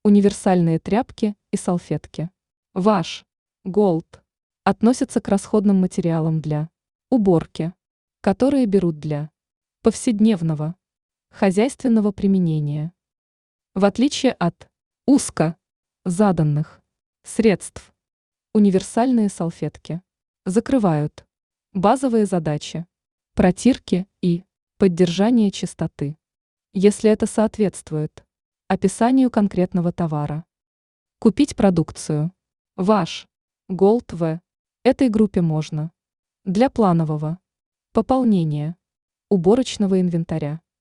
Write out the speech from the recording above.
Универсальные тряпки и салфетки. Ваш Gold относится к расходным материалам для уборки, которые берут для повседневного хозяйственного применения. В отличие от узко заданных средств, универсальные салфетки закрывают базовые задачи протирки и поддержания чистоты, если это соответствует описанию конкретного товара. Купить продукцию Ваш Gold в этой группе можно для планового пополнения уборочного инвентаря.